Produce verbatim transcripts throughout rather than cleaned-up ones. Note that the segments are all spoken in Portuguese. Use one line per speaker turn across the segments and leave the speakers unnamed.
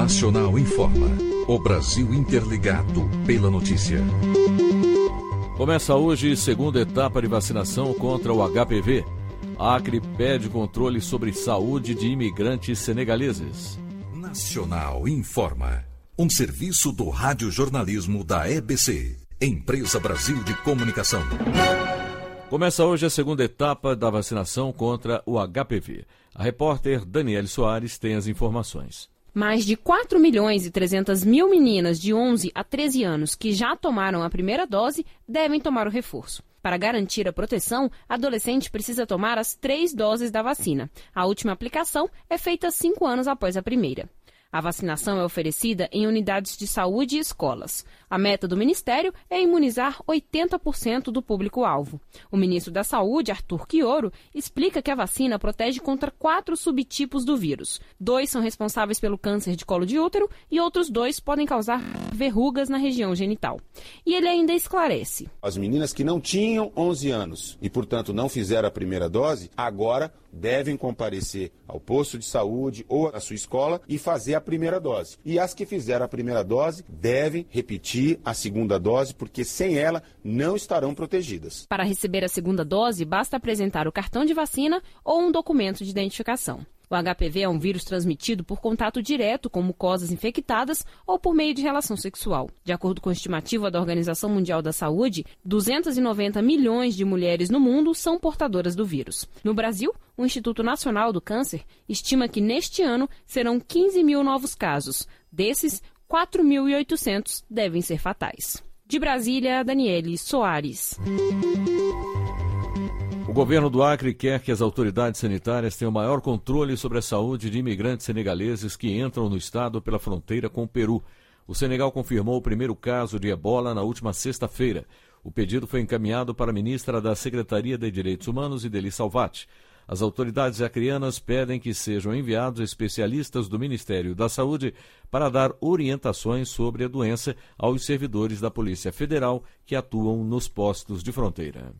Nacional informa. O Brasil interligado pela notícia.
Começa hoje a segunda etapa de vacinação contra o H P V. A Acre pede controle sobre saúde de imigrantes senegaleses.
Nacional informa. Um serviço do radiojornalismo da E B C, Empresa Brasil de Comunicação.
Começa hoje a segunda etapa da vacinação contra o H P V. A repórter Daniele Soares tem as informações.
Mais de quatro milhões e trezentas mil meninas de onze a treze anos que já tomaram a primeira dose devem tomar o reforço. Para garantir a proteção, a adolescente precisa tomar as três doses da vacina. A última aplicação é feita cinco anos após a primeira. A vacinação é oferecida em unidades de saúde e escolas. A meta do Ministério é imunizar oitenta por cento do público-alvo. O ministro da Saúde, Arthur Quioro, explica que a vacina protege contra quatro subtipos do vírus. Dois são responsáveis pelo câncer de colo de útero e outros dois podem causar verrugas na região genital. E ele ainda esclarece.
As meninas que não tinham onze anos e, portanto, não fizeram a primeira dose, agora devem comparecer ao posto de saúde ou à sua escola e fazer a primeira dose. E as que fizeram a primeira dose devem repetir a segunda dose, porque sem ela não estarão protegidas.
Para receber a segunda dose, basta apresentar o cartão de vacina ou um documento de identificação. O H P V é um vírus transmitido por contato direto com mucosas infectadas ou por meio de relação sexual. De acordo com a estimativa da Organização Mundial da Saúde, duzentos e noventa milhões de mulheres no mundo são portadoras do vírus. No Brasil, o Instituto Nacional do Câncer estima que neste ano serão quinze mil novos casos. Desses, quatro mil e oitocentos devem ser fatais. De Brasília, Daniele Soares.
O governo do Acre quer que as autoridades sanitárias tenham maior controle sobre a saúde de imigrantes senegaleses que entram no estado pela fronteira com o Peru. O Senegal confirmou o primeiro caso de ebola na última sexta-feira. O pedido foi encaminhado para a ministra da Secretaria de Direitos Humanos, Ideli Salvati. As autoridades acreanas pedem que sejam enviados especialistas do Ministério da Saúde para dar orientações sobre a doença aos servidores da Polícia Federal que atuam nos postos de fronteira.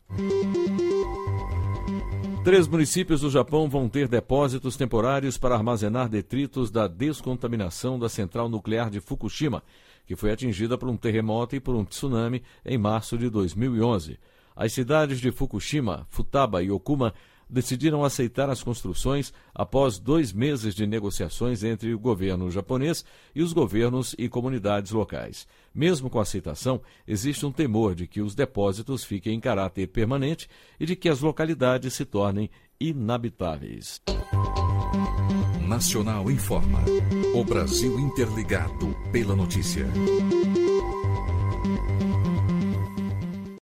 Três municípios do Japão vão ter depósitos temporários para armazenar detritos da descontaminação da central nuclear de Fukushima, que foi atingida por um terremoto e por um tsunami em março de dois mil e onze. As cidades de Fukushima, Futaba e Okuma decidiram aceitar as construções após dois meses de negociações entre o governo japonês e os governos e comunidades locais. Mesmo com a aceitação, existe um temor de que os depósitos fiquem em caráter permanente e de que as localidades se tornem inabitáveis.
Nacional informa. O Brasil interligado pela notícia.